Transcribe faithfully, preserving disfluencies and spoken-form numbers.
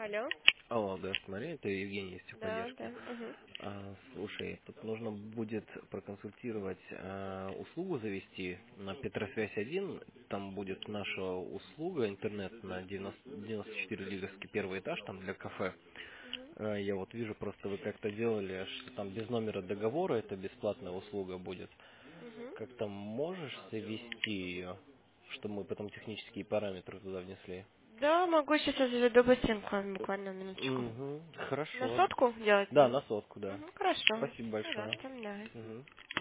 Алло. Алло, да, смотри, это Евгений из Да, техподдержки. да. Угу. А, слушай, тут нужно будет проконсультировать, а, услугу завести на Петросвязь один. Там будет наша услуга, интернет на девяносто, девяносто четыре Лиговский первый этаж, там для кафе. Угу. А, я вот вижу, просто вы как-то делали, что там без номера договора это бесплатная услуга будет. Угу. Как-то можешь завести ее, чтобы мы потом технические параметры туда внесли? Да, могу сейчас заведу быстренько, буквально минуточку. Угу, На хорошо. сотку делать, Да, да? на сотку, да. Угу, хорошо. Спасибо большое. Пожалуйста, да. Мгм.